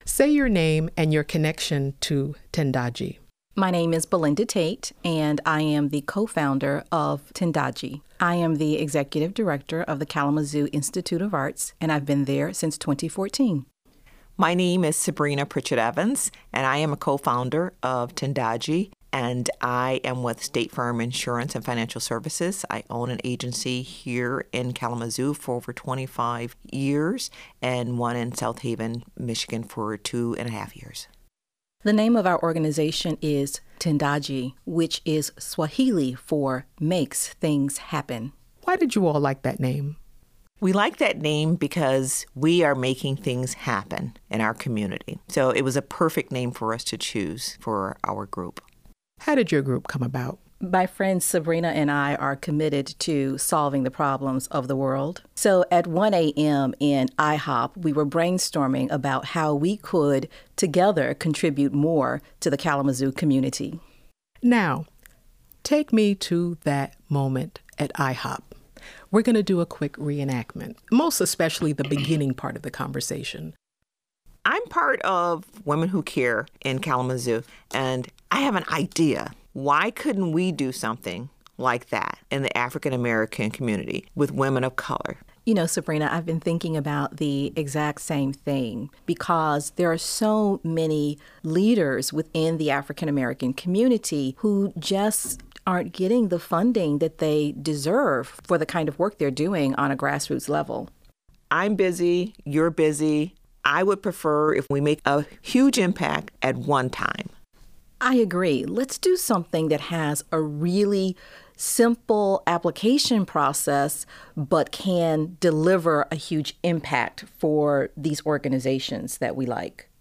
Say your name and your connection to Tendaji. My name is Belinda Tate, and I am the co-founder of Tendaji. I am the executive director of the Kalamazoo Institute of Arts, and I've been there since 2014. My name is Sabrina Pritchett-Evans, and I am a co-founder of Tendaji, and I am with State Farm Insurance and Financial Services. I own an agency here in Kalamazoo for over 25 years and one in South Haven, Michigan for 2.5 years. The name of our organization is Tendaji, which is Swahili for makes things happen. Why did you all like that name? We like that name because we are making things happen in our community. So it was a perfect name for us to choose for our group. How did your group come about? My friend Sabrina and I are committed to solving the problems of the world. So at 1 a.m. in IHOP, we were brainstorming about how we could together contribute more to the Kalamazoo community. Now, take me to that moment at IHOP. We're going to do a quick reenactment, most especially the beginning part of the conversation. I'm part of Women Who Care in Kalamazoo, and I have an idea. Why couldn't we do something like that in the African American community with women of color? You know, Sabrina, I've been thinking about the exact same thing because there are so many leaders within the African American community who just aren't getting the funding that they deserve for the kind of work they're doing on a grassroots level. I'm busy, you're busy. I would prefer if we make a huge impact at one time. I agree. Let's do something that has a really simple application process, but can deliver a huge impact for these organizations that we like.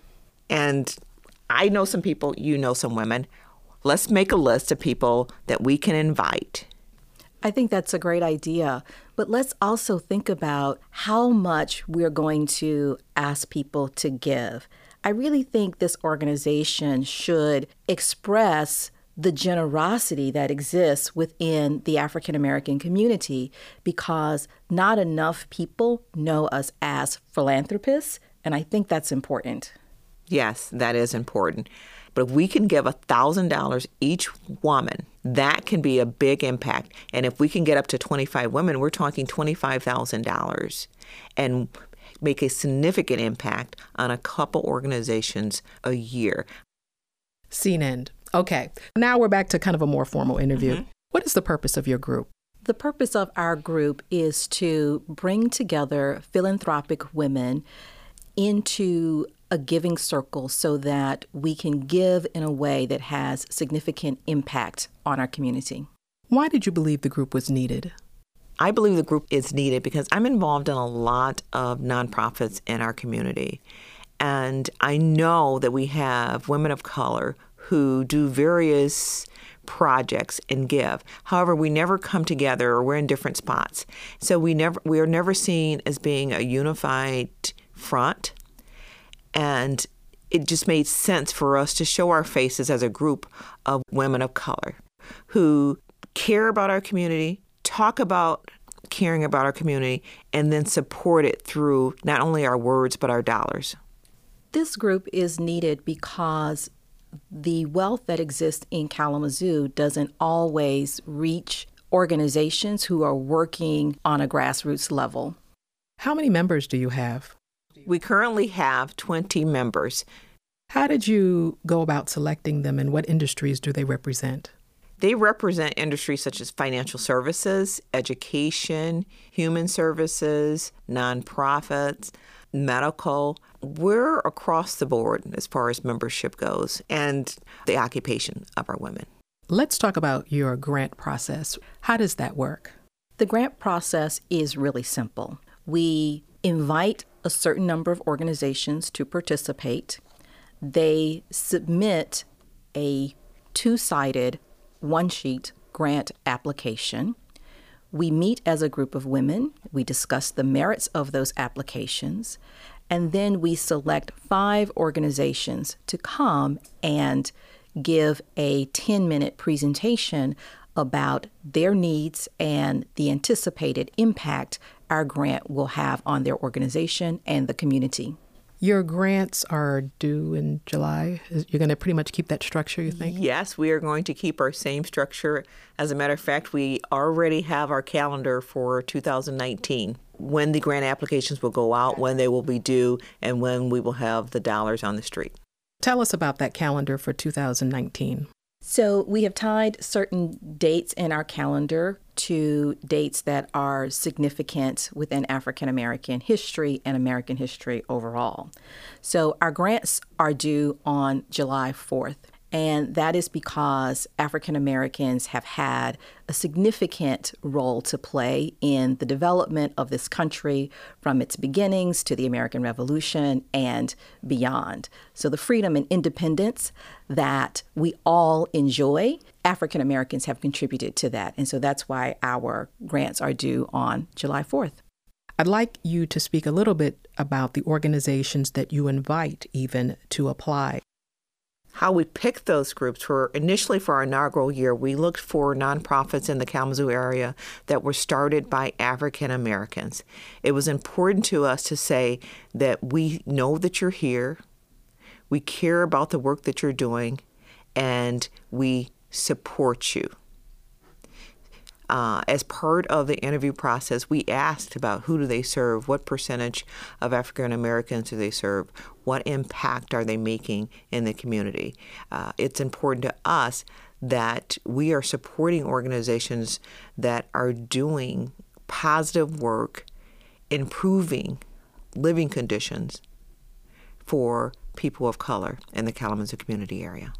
And I know some people, you know some women. Let's make a list of people that we can invite. I think that's a great idea. But let's also think about how much we're going to ask people to give. I really think this organization should express the generosity that exists within the African American community because not enough people know us as philanthropists, and I think that's important. Yes, that is important. But if we can give $1,000 each woman, that can be a big impact. And if we can get up to 25 women, we're talking $25,000 and make a significant impact on a couple organizations a year. Scene end. Okay. Now we're back to kind of a more formal interview. Mm-hmm. What is the purpose of your group? The purpose of our group is to bring together philanthropic women into a giving circle so that we can give in a way that has significant impact on our community. Why did you believe the group was needed? I believe the group is needed because I'm involved in a lot of nonprofits in our community. And I know that we have women of color who do various projects and give. However, we never come together or we're in different spots. So we are never seen as being a unified front. And it just made sense for us to show our faces as a group of women of color who care about our community, talk about caring about our community, and then support it through not only our words, but our dollars. This group is needed because the wealth that exists in Kalamazoo doesn't always reach organizations who are working on a grassroots level. How many members do you have? We currently have 20 members. How did you go about selecting them and what industries do they represent? They represent industries such as financial services, education, human services, nonprofits, medical. We're across the board as far as membership goes and the occupation of our women. Let's talk about your grant process. How does that work? The grant process is really simple. We invite a certain number of organizations to participate. They submit a two-sided, one-sheet grant application. We meet as a group of women. We discuss the merits of those applications. And then we select 5 organizations to come and give a 10-minute presentation about their needs and the anticipated impact our grant will have on their organization and the community. Your grants are due in July. You're going to pretty much keep that structure, you think? Yes, we are going to keep our same structure. As a matter of fact, we already have our calendar for 2019, when the grant applications will go out, when they will be due, and when we will have the dollars on the street. Tell us about that calendar for 2019. So we have tied certain dates in our calendar to dates that are significant within African American history and American history overall. So our grants are due on July 4th. And that is because African Americans have had a significant role to play in the development of this country from its beginnings to the American Revolution and beyond. So the freedom and independence that we all enjoy, African Americans have contributed to that. And so that's why our grants are due on July 4th. I'd like you to speak a little bit about the organizations that you invite even to apply. How we picked those groups were initially for our inaugural year, we looked for nonprofits in the Kalamazoo area that were started by African Americans. It was important to us to say that we know that you're here, we care about the work that you're doing, and we support you. As part of the interview process, we asked about who do they serve, what percentage of African Americans do they serve, what impact are they making in the community. It's important to us that we are supporting organizations that are doing positive work, improving living conditions for people of color in the Kalamazoo community area.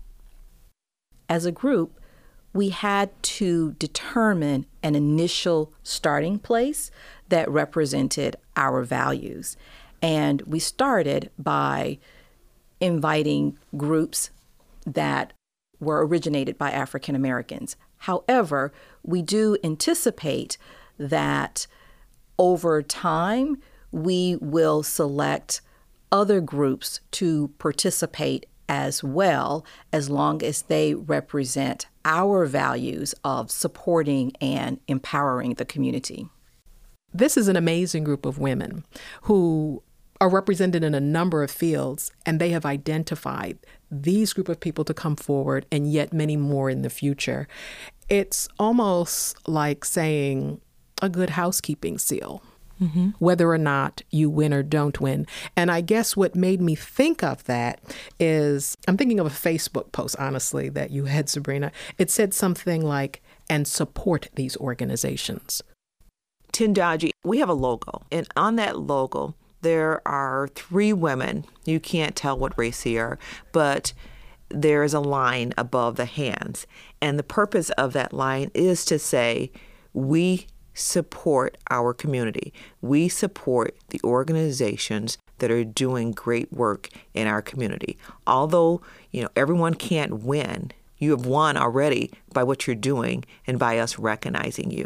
As a group, we had to determine an initial starting place that represented our values. And we started by inviting groups that were originated by African Americans. However, we do anticipate that over time, we will select other groups to participate as well, as long as they represent our values of supporting and empowering the community. This is an amazing group of women who are represented in a number of fields, and they have identified these group of people to come forward and yet many more in the future. It's almost like saying a good housekeeping seal. Mm-hmm. Whether or not you win or don't win. And I guess what made me think of that is, I'm thinking of a Facebook post, honestly, that you had, Sabrina. It said something like, and support these organizations. Tindaji, we have a logo. And on that logo, there are 3 women. You can't tell what race they are, but there is a line above the hands. And the purpose of that line is to say, we support our community. We support the organizations that are doing great work in our community. Although, everyone can't win, you have won already by what you're doing and by us recognizing you.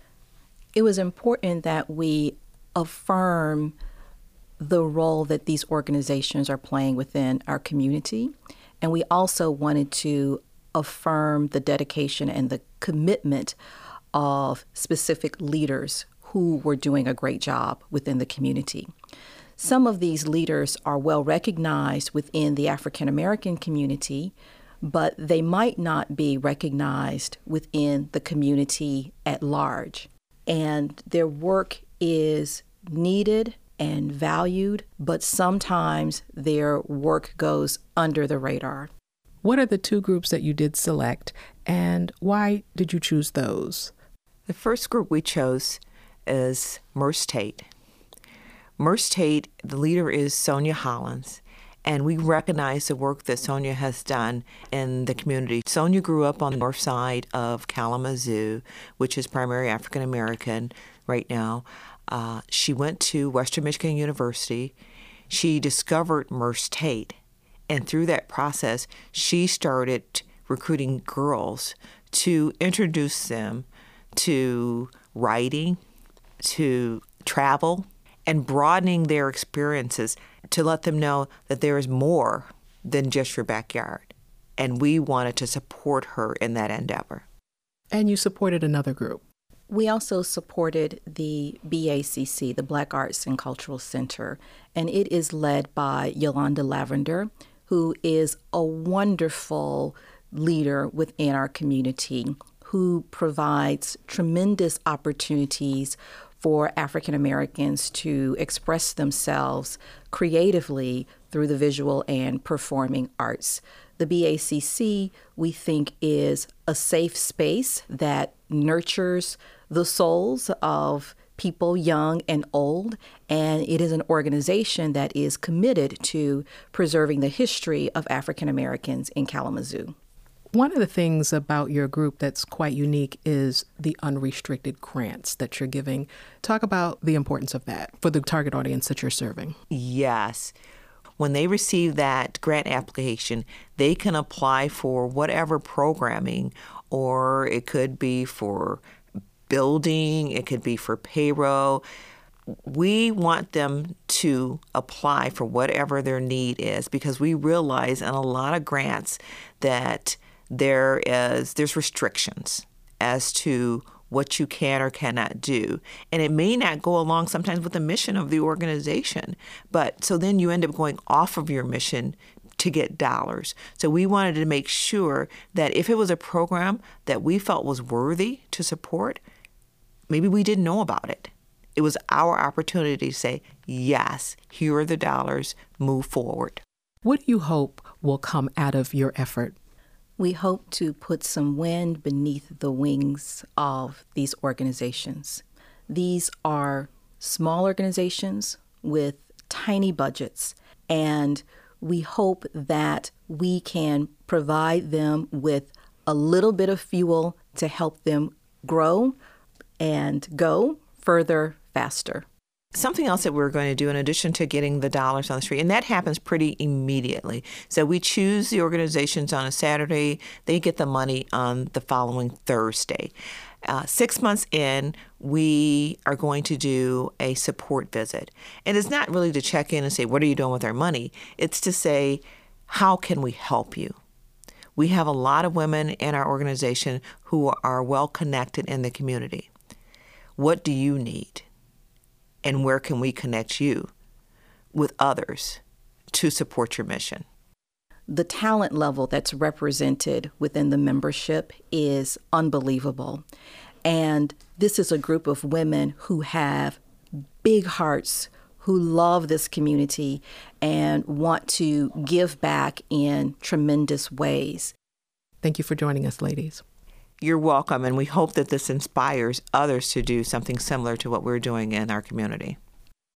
It was important that we affirm the role that these organizations are playing within our community. And we also wanted to affirm the dedication and the commitment of specific leaders who were doing a great job within the community. Some of these leaders are well recognized within the African American community, but they might not be recognized within the community at large. And their work is needed and valued, but sometimes their work goes under the radar. What are the 2 groups that you did select, and why did you choose those? The first group we chose is Merce Tate. Merce Tate, the leader is Sonia Hollins, and we recognize the work that Sonia has done in the community. Sonia grew up on the north side of Kalamazoo, which is primarily African American right now. She went to Western Michigan University. She discovered Merce Tate, and through that process, she started recruiting girls to introduce them to writing, to travel, and broadening their experiences to let them know that there is more than just your backyard. And we wanted to support her in that endeavor. And you supported another group. We also supported the BACC, the Black Arts and Cultural Center, and it is led by Yolanda Lavender, who is a wonderful leader within our community, who provides tremendous opportunities for African Americans to express themselves creatively through the visual and performing arts. The BACC, we think, is a safe space that nurtures the souls of people young and old, and it is an organization that is committed to preserving the history of African Americans in Kalamazoo. One of the things about your group that's quite unique is the unrestricted grants that you're giving. Talk about the importance of that for the target audience that you're serving. Yes. When they receive that grant application, they can apply for whatever programming, or it could be for building, it could be for payroll. We want them to apply for whatever their need is, because we realize in a lot of grants that there's restrictions as to what you can or cannot do. And it may not go along sometimes with the mission of the organization. But so then you end up going off of your mission to get dollars. So we wanted to make sure that if it was a program that we felt was worthy to support, maybe we didn't know about it. It was our opportunity to say, yes, here are the dollars, move forward. What do you hope will come out of your effort? We hope to put some wind beneath the wings of these organizations. These are small organizations with tiny budgets, and we hope that we can provide them with a little bit of fuel to help them grow and go further faster. Something else that we're going to do in addition to getting the dollars on the street, and that happens pretty immediately. So we choose the organizations on a Saturday. They get the money on the following Thursday. 6 months in, we are going to do a support visit. And it's not really to check in and say, what are you doing with our money? It's to say, how can we help you? We have a lot of women in our organization who are well connected in the community. What do you need? And where can we connect you with others to support your mission? The talent level that's represented within the membership is unbelievable. And this is a group of women who have big hearts, who love this community and want to give back in tremendous ways. Thank you for joining us, ladies. You're welcome, and we hope that this inspires others to do something similar to what we're doing in our community.